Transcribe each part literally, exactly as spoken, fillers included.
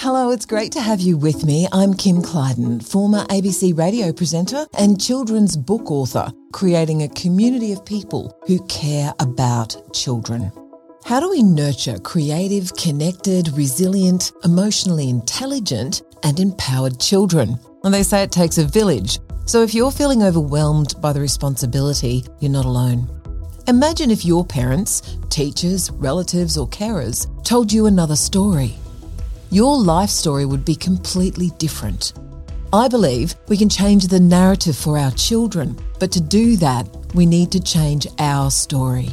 Hello, it's great to have you with me. I'm Kim Clyden, former A B C radio presenter and children's book author, creating a community of people who care about children. How do we nurture creative, connected, resilient, emotionally intelligent and empowered children? And they say it takes a village. So if you're feeling overwhelmed by the responsibility, you're not alone. Imagine if your parents, teachers, relatives or carers told you another story. Your life story would be completely different. I believe we can change the narrative for our children, but to do that, we need to change our story.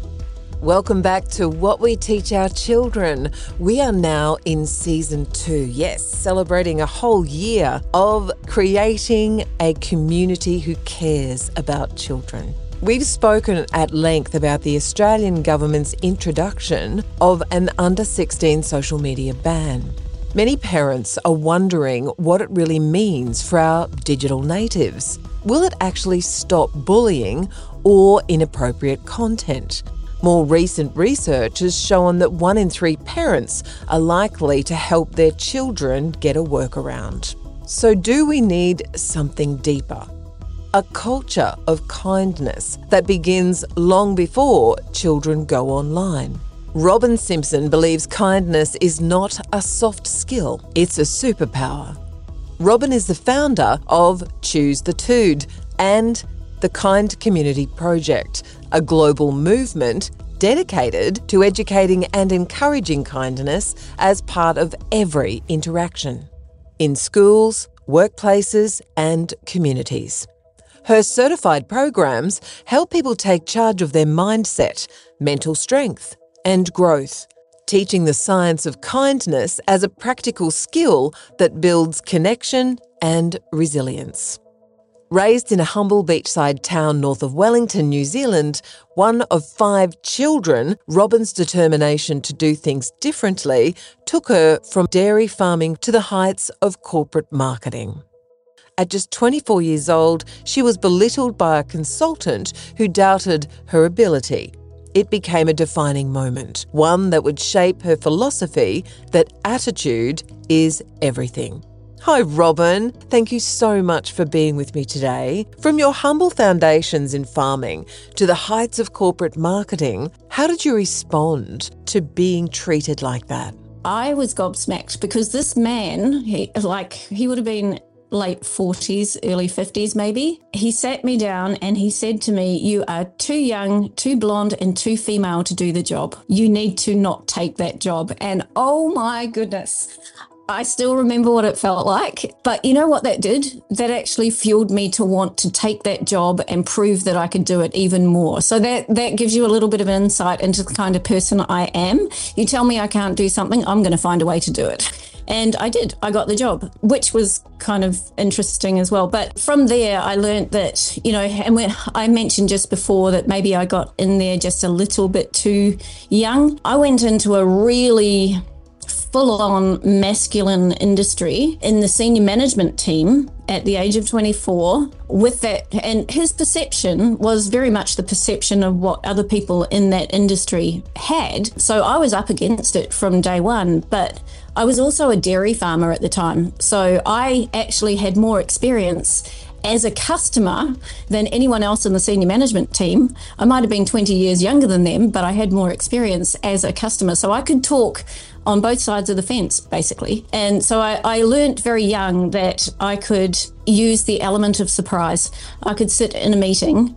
Welcome back to What We Teach Our Children. We are now in season two, yes, celebrating a whole year of creating a community who cares about children. We've spoken at length about the Australian government's introduction of an under sixteen social media ban. Many parents are wondering what it really means for our digital natives. Will it actually stop bullying or inappropriate content? More recent research has shown that one in three parents are likely to help their children get a workaround. So do we need something deeper? A culture of kindness that begins long before children go online. Robin Simpson believes kindness is not a soft skill, it's a superpower. Robin is the founder of Choose the Tood and the Kind Community Project, a global movement dedicated to educating and encouraging kindness as part of every interaction in schools, workplaces, and communities. Her certified programs help people take charge of their mindset, mental strength, and growth, teaching the science of kindness as a practical skill that builds connection and resilience. Raised in a humble beachside town north of Wellington, New Zealand, one of five children, Robin's determination to do things differently took her from dairy farming to the heights of corporate marketing. At just twenty-four years old, she was belittled by a consultant who doubted her ability. It became a defining moment, one that would shape her philosophy that attitude is everything. Hi, Robin. Thank you so much for being with me today. From your humble foundations in farming to the heights of corporate marketing, how did you respond to being treated like that? I was gobsmacked because this man, he, like, he would have been late forties, early fifties maybe. He sat me down and he said to me, "You are too young, too blonde and too female to do the job. You need to not take that job." And oh my goodness, I still remember what it felt like. But you know what that did? That actually fueled me to want to take that job and prove that I could do it even more. So that, that gives you a little bit of an insight into the kind of person I am. You tell me I can't do something, I'm going to find a way to do it. And I did. I got the job, which was kind of interesting as well. But from there, I learned that, you know, and when I mentioned just before that maybe I got in there just a little bit too young, I went into a really full-on masculine industry in the senior management team at the age of twenty-four with that. And his perception was very much the perception of what other people in that industry had. So I was up against it from day one, but I was also a dairy farmer at the time. So I actually had more experience as a customer than anyone else in the senior management team. I might have been twenty years younger than them, but I had more experience as a customer. So I could talk on both sides of the fence, basically. And so I, I learned very young that I could use the element of surprise. I could sit in a meeting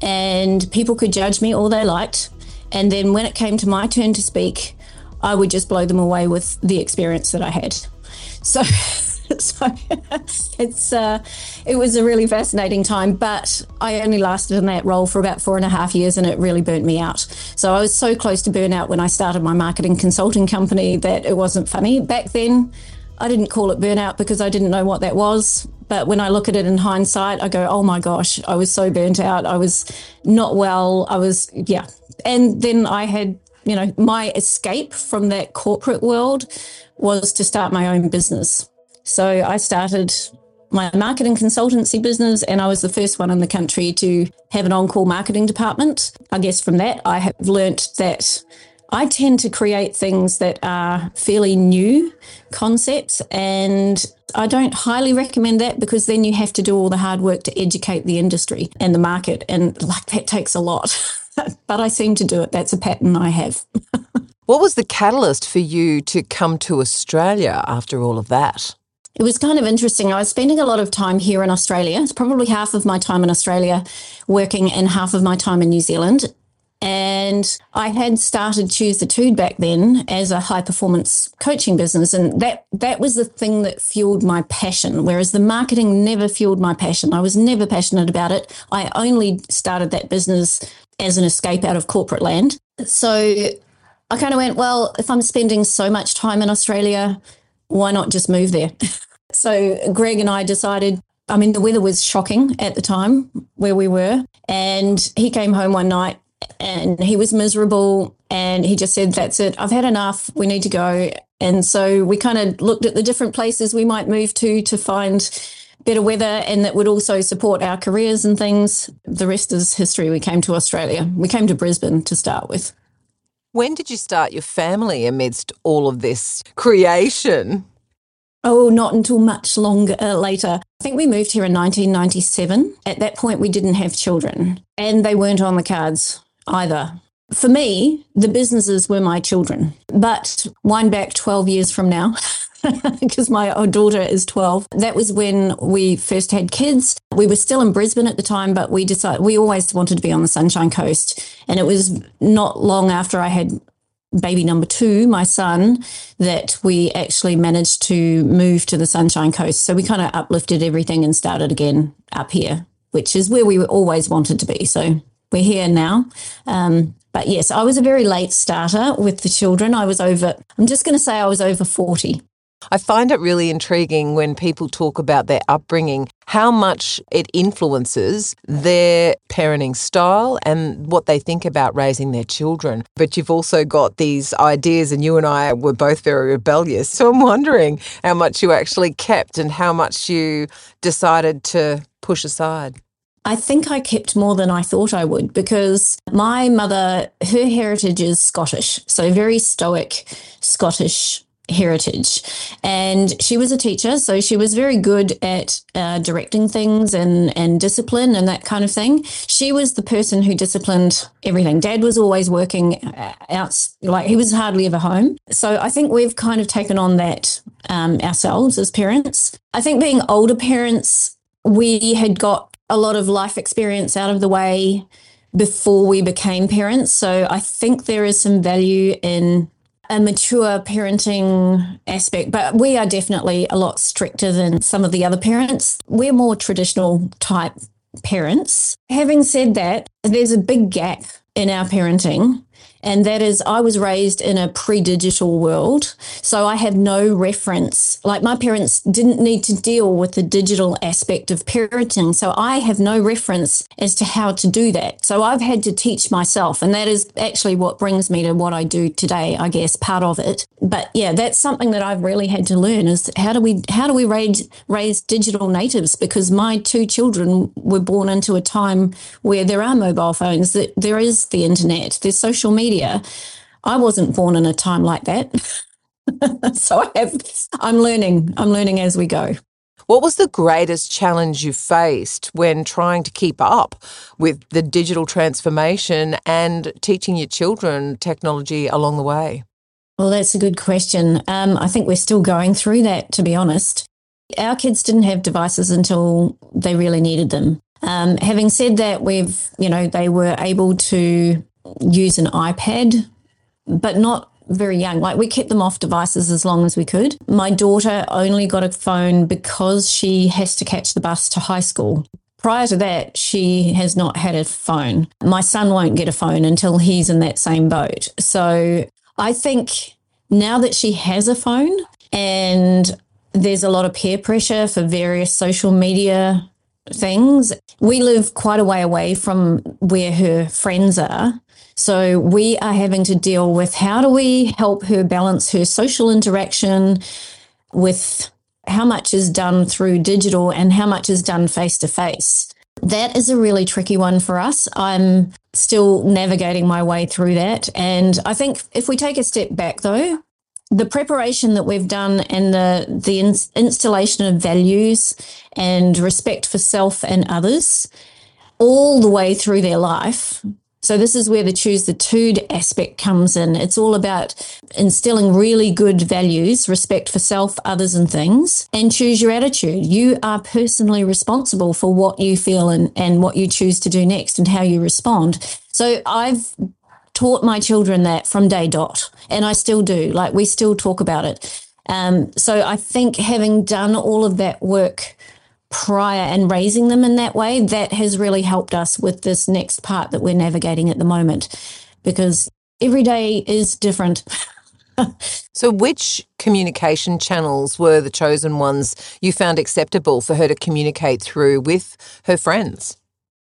and people could judge me all they liked. And then when it came to my turn to speak, I would just blow them away with the experience that I had. So... So it's uh, it was a really fascinating time, but I only lasted in that role for about four and a half years and it really burnt me out. So I was so close to burnout when I started my marketing consulting company that it wasn't funny. Back then, I didn't call it burnout because I didn't know what that was. But when I look at it in hindsight, I go, oh my gosh, I was so burnt out. I was not well. I was, yeah. And then I had, you know, my escape from that corporate world was to start my own business. So I started my marketing consultancy business and I was the first one in the country to have an on-call marketing department. I guess from that, I have learnt that I tend to create things that are fairly new concepts, and I don't highly recommend that because then you have to do all the hard work to educate the industry and the market, and like that takes a lot. But I seem to do it. That's a pattern I have. What was the catalyst for you to come to Australia after all of that? It was kind of interesting. I was spending a lot of time here in Australia. It's probably half of my time in Australia working and half of my time in New Zealand. And I had started Choose the Tude back then as a high performance coaching business. And that that was the thing that fueled my passion, whereas the marketing never fueled my passion. I was never passionate about it. I only started that business as an escape out of corporate land. So I kind of went, well, if I'm spending so much time in Australia, why not just move there? So Greg and I decided, I mean, the weather was shocking at the time where we were. And he came home one night and he was miserable and he just said, that's it, I've had enough, we need to go. And so we kind of looked at the different places we might move to to find better weather and that would also support our careers and things. The rest is history. We came to Australia. We came to Brisbane to start with. When did you start your family amidst all of this creation? Oh, not until much longer uh, later. I think we moved here in nineteen ninety-seven. At that point, we didn't have children and they weren't on the cards either. For me, the businesses were my children. But wind back twelve years from now, because my daughter is twelve, that was when we first had kids. We were still in Brisbane at the time, but we decided we always wanted to be on the Sunshine Coast. And it was not long after I had baby number two, my son, that we actually managed to move to the Sunshine Coast. So we kind of uplifted everything and started again up here, which is where we always wanted to be. So we're here now. Um, but yes, I was a very late starter with the children. I was over, I'm just going to say I was over forty. I find it really intriguing when people talk about their upbringing, how much it influences their parenting style and what they think about raising their children. But you've also got these ideas, and you and I were both very rebellious. So I'm wondering how much you actually kept and how much you decided to push aside. I think I kept more than I thought I would because my mother, her heritage is Scottish, so very stoic Scottish heritage. And she was a teacher, so she was very good at uh, directing things and, and discipline and that kind of thing. She was the person who disciplined everything. Dad was always working out, like he was hardly ever home. So I think we've kind of taken on that um, ourselves as parents. I think being older parents, we had got a lot of life experience out of the way before we became parents. So I think there is some value in a mature parenting aspect, but we are definitely a lot stricter than some of the other parents. We're more traditional type parents. Having said that, there's a big gap in our parenting, and that is I was raised in a pre-digital world, so I have no reference. Like my parents didn't need to deal with the digital aspect of parenting, so I have no reference as to how to do that. So I've had to teach myself, and that is actually what brings me to what I do today, I guess, part of it. But yeah, that's something that I've really had to learn is how do we how do we raise, raise digital natives? Because my two children were born into a time where there are mobile phones, that there is the internet, there's social media. I wasn't born in a time like that. So I have, I'm learning. I'm learning as we go. What was the greatest challenge you faced when trying to keep up with the digital transformation and teaching your children technology along the way? Well, that's a good question. Um, I think we're still going through that, to be honest. Our kids didn't have devices until they really needed them. Um, having said that, we've, you know, they were able to use an iPad, but not very young. Like we kept them off devices as long as we could. My daughter only got a phone because she has to catch the bus to high school. Prior to that, she has not had a phone. My son won't get a phone until he's in that same boat. So I think now that she has a phone and there's a lot of peer pressure for various social media things, we live quite a way away from where her friends are. So we are having to deal with how do we help her balance her social interaction with how much is done through digital and how much is done face to face. That is a really tricky one for us. I'm still navigating my way through that. And I think if we take a step back, though, the preparation that we've done and the, the in, installation of values and respect for self and others all the way through their life. So this is where the choose the two aspect comes in. It's all about instilling really good values, respect for self, others and things, and choose your attitude. You are personally responsible for what you feel and, and what you choose to do next and how you respond. So I've taught my children that from day dot, and I still do. Like, we still talk about it. Um, so I think having done all of that work prior and raising them in that way, that has really helped us with this next part that we're navigating at the moment, because every day is different. So which communication channels were the chosen ones you found acceptable for her to communicate through with her friends?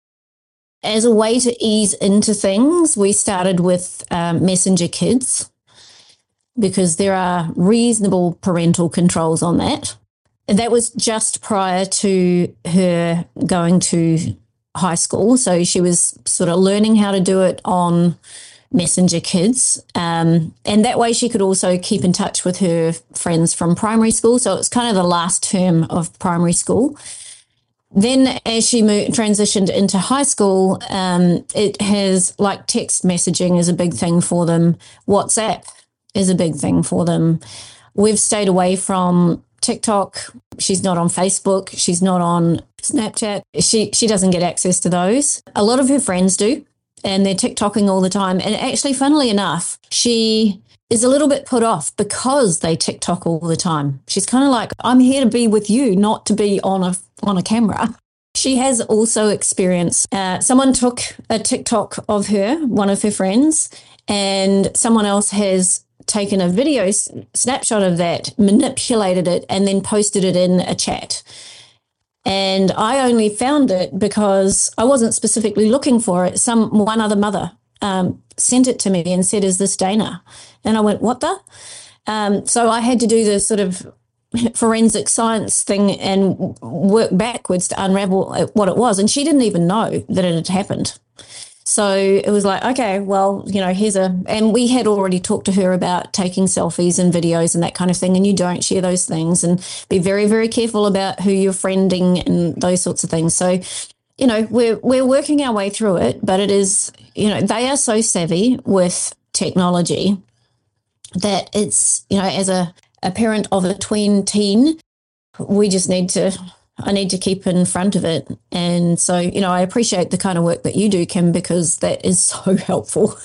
As a way to ease into things, we started with um, Messenger Kids, because there are reasonable parental controls on that. And that was just prior to her going to high school. So she was sort of learning how to do it on Messenger Kids. Um, and that way she could also keep in touch with her friends from primary school. So it's kind of the last term of primary school. Then as she moved, transitioned into high school, um, it has, like, text messaging is a big thing for them. WhatsApp is a big thing for them. We've stayed away from TikTok. She's not on Facebook. She's not on Snapchat. She she doesn't get access to those. A lot of her friends do, and they're TikToking all the time. And actually, funnily enough, she is a little bit put off because they TikTok all the time. She's kind of like, I'm here to be with you, not to be on a on a camera. She has also experienced, uh, someone took a TikTok of her, one of her friends, and someone else has taken a video snapshot of that, manipulated it, and then posted it in a chat. And I only found it because I wasn't specifically looking for it. Some one other mother um, sent it to me and said, "Is this Dana?" And I went, "What the?" Um, so I had to do the sort of forensic science thing and work backwards to unravel what it was. And she didn't even know that it had happened. So it was like, okay, well, you know, here's a, and we had already talked to her about taking selfies and videos and that kind of thing, and you don't share those things, and be very, very careful about who you're friending and those sorts of things. So, you know, we're we're working our way through it, but it is, you know, they are so savvy with technology that it's, you know, as a, a parent of a tween teen, we just need to, I need to keep in front of it. And so, you know, I appreciate the kind of work that you do, Kim, because that is so helpful.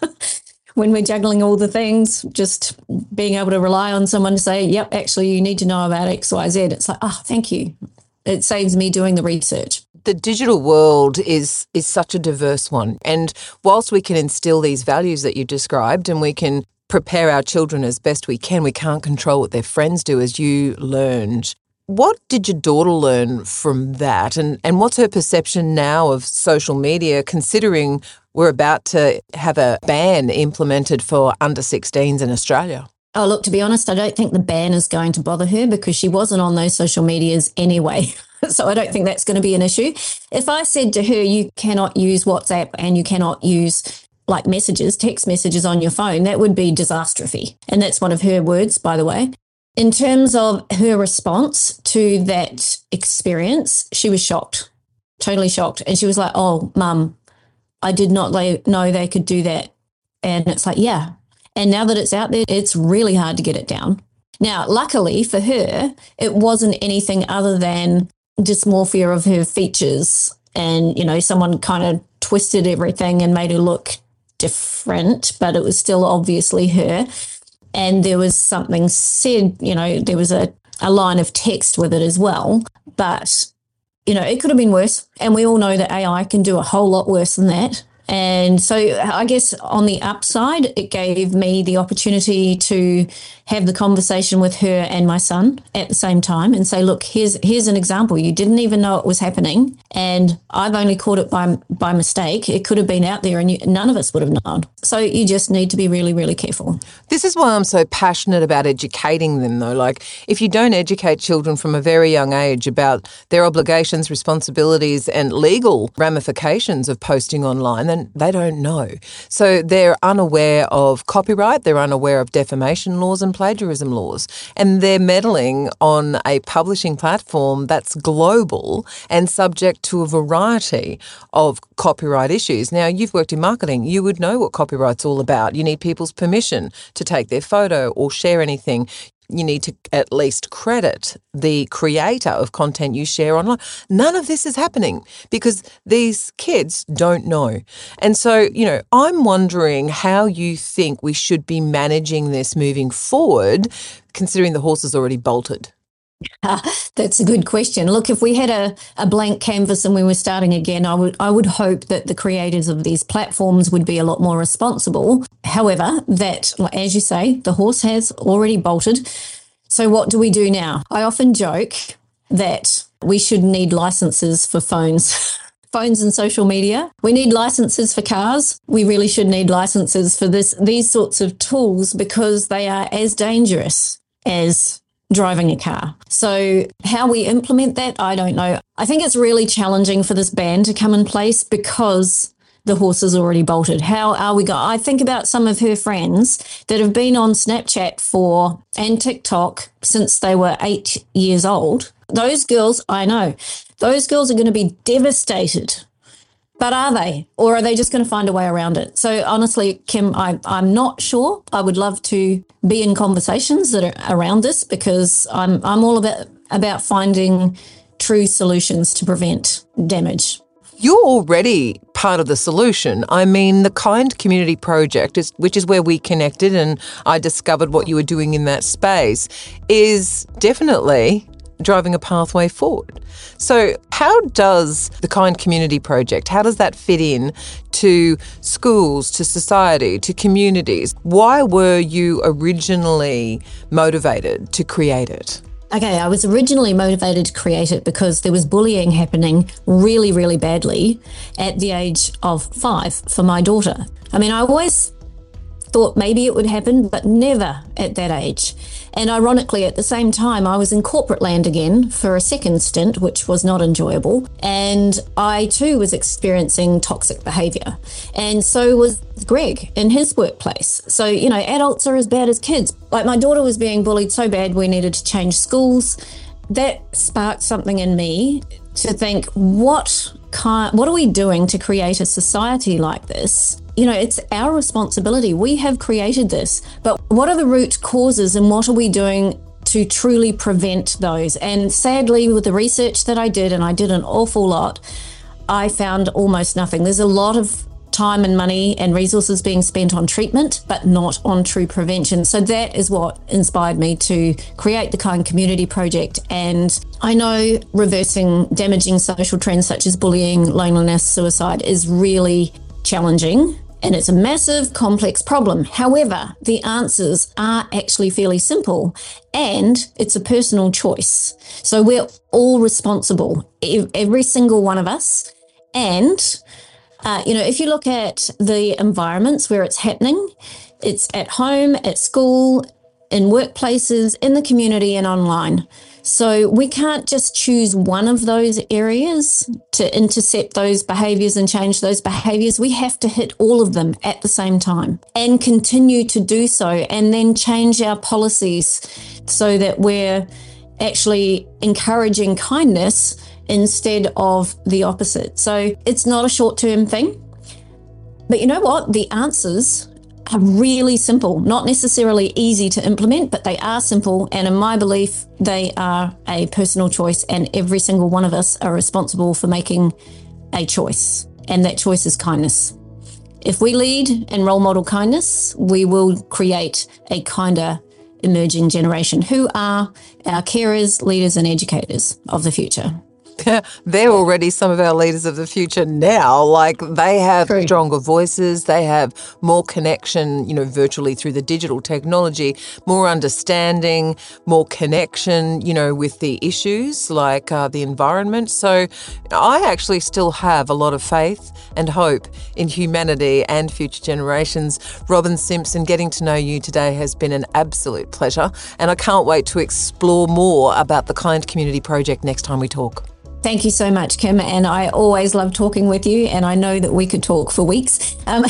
When we're juggling all the things, just being able to rely on someone to say, yep, actually, you need to know about X, Y, Z. It's like, oh, thank you. It saves me doing the research. The digital world is is such a diverse one. And whilst we can instill these values that you described and we can prepare our children as best we can, we can't control what their friends do, as you learned. What did your daughter learn from that? And, and what's her perception now of social media, considering we're about to have a ban implemented for under sixteens in Australia? Oh, look, to be honest, I don't think the ban is going to bother her because she wasn't on those social medias anyway. So I don't think that's going to be an issue. If I said to her, you cannot use WhatsApp and you cannot use like messages, text messages on your phone, that would be disastrophe. And that's one of her words, by the way. In terms of her response to that experience, she was shocked, totally shocked. And she was like, oh, Mum, I did not know they could do that. And it's like, yeah. And now that it's out there, it's really hard to get it down. Now, luckily for her, it wasn't anything other than dysmorphia of her features. And, you know, someone kind of twisted everything and made her look different, but it was still obviously her. And there was something said, you know, there was a, a line of text with it as well. But, you know, it could have been worse. And we all know that A I can do a whole lot worse than that. And so I guess on the upside, it gave me the opportunity to have the conversation with her and my son at the same time and say, look, here's here's an example. You didn't even know it was happening, and I've only caught it by by mistake. It could have been out there and you, none of us would have known. So you just need to be really, really careful. This is why I'm so passionate about educating them, though. Like, if you don't educate children from a very young age about their obligations, responsibilities and legal ramifications of posting online, then they don't know. So they're unaware of copyright, they're unaware of defamation laws and plagiarism laws, and they're meddling on a publishing platform that's global and subject to a variety of copyright issues. Now, you've worked in marketing. You would know what copyright's all about. You need people's permission to take their photo or share anything. You need to at least credit the creator of content you share online. None of this is happening because these kids don't know. And so, you know, I'm wondering how you think we should be managing this moving forward, considering the horse is already bolted. Uh, that's a good question. Look, if we had a, a blank canvas and we were starting again, I would I would hope that the creators of these platforms would be a lot more responsible. However, that, as you say, the horse has already bolted. So what do we do now? I often joke that we should need licenses for phones. Phones and social media. We need licenses for cars. We really should need licenses for this these sorts of tools because they are as dangerous as driving a car. So how we implement that, I don't know. I think it's really challenging for this ban to come in place because the horse is already bolted. How are we going? I think about some of her friends that have been on Snapchat for and TikTok since they were eight years old. Those girls, I know, those girls are going to be devastated. But are they? Or are they just going to find a way around it? So honestly, Kim, I, I'm not sure. I would love to be in conversations that are around this because I'm I'm all about about finding true solutions to prevent damage. You're already part of the solution. I mean, the Kind Community Project, is, which is where we connected and I discovered what you were doing in that space, is definitely driving a pathway forward. So how does the Kind Community Project, how does that fit in to schools, to society, to communities? Why were you originally motivated to create it? Okay, I was originally motivated to create it because there was bullying happening really, really badly at the age of five for my daughter. I mean, I always thought maybe it would happen, but never at that age. And ironically, at the same time, I was in corporate land again for a second stint, which was not enjoyable. And I too was experiencing toxic behaviour. And so was Greg in his workplace. So, you know, adults are as bad as kids. Like my daughter was being bullied so bad we needed to change schools. That sparked something in me to think, what kind, what are we doing to create a society like this? You know, it's our responsibility. We have created this, but what are the root causes and what are we doing to truly prevent those? And sadly, with the research that I did, and I did an awful lot, I found almost nothing. There's a lot of time and money and resources being spent on treatment, but not on true prevention. So that is what inspired me to create the Kind Community Project. And I know reversing damaging social trends such as bullying, loneliness, suicide is really challenging. And it's a massive, complex problem. However, the answers are actually fairly simple and it's a personal choice. So we're all responsible, every single one of us. And, uh, you know, if you look at the environments where it's happening, it's at home, at school, in workplaces, in the community and online. So we can't just choose one of those areas to intercept those behaviours and change those behaviours. We have to hit all of them at the same time and continue to do so, and then change our policies so that we're actually encouraging kindness instead of the opposite. So it's not a short-term thing. But you know what? The answers are really simple, not necessarily easy to implement, but they are simple. And in my belief, they are a personal choice, and every single one of us are responsible for making a choice. And that choice is kindness. If we lead and role model kindness, we will create a kinder emerging generation who are our carers, leaders, and educators of the future. They're already some of our leaders of the future now. Like, they have True. stronger voices, they have more connection, you know, virtually through the digital technology, more understanding, more connection, you know, with the issues like uh, the environment. So I actually still have a lot of faith and hope in humanity and future generations. Robin Simpson, getting to know you today has been an absolute pleasure, and I can't wait to explore more about the Kind Community Project next time we talk. Thank you so much, Kim. And I always love talking with you, and I know that we could talk for weeks. Um,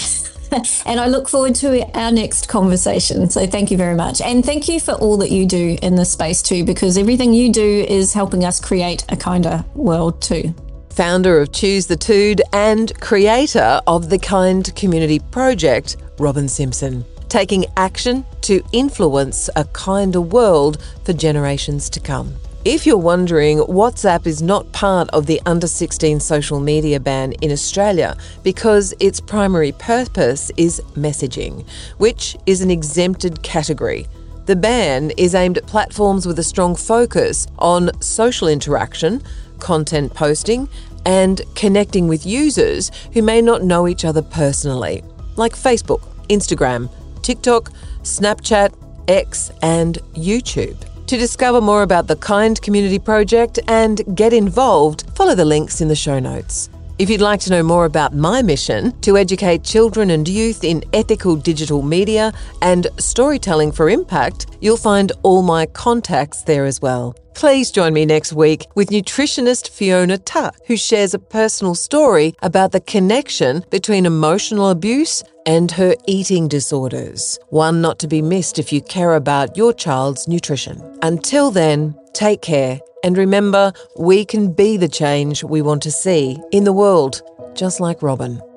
and I look forward to our next conversation. So thank you very much. And thank you for all that you do in this space too, because everything you do is helping us create a kinder world too. Founder of Choose the Tood and creator of the Kind Community Project, Robin Simpson. Taking action to influence a kinder world for generations to come. If you're wondering, WhatsApp is not part of the under sixteen social media ban in Australia because its primary purpose is messaging, which is an exempted category. The ban is aimed at platforms with a strong focus on social interaction, content posting, and connecting with users who may not know each other personally, like Facebook, Instagram, TikTok, Snapchat, X, and YouTube. To discover more about the Kind Community Project and get involved, follow the links in the show notes. If you'd like to know more about my mission to educate children and youth in ethical digital media and storytelling for impact, you'll find all my contacts there as well. Please join me next week with nutritionist Fiona Tuck, who shares a personal story about the connection between emotional abuse and her eating disorders. One not to be missed if you care about your child's nutrition. Until then, take care, and remember, we can be the change we want to see in the world, just like Robin.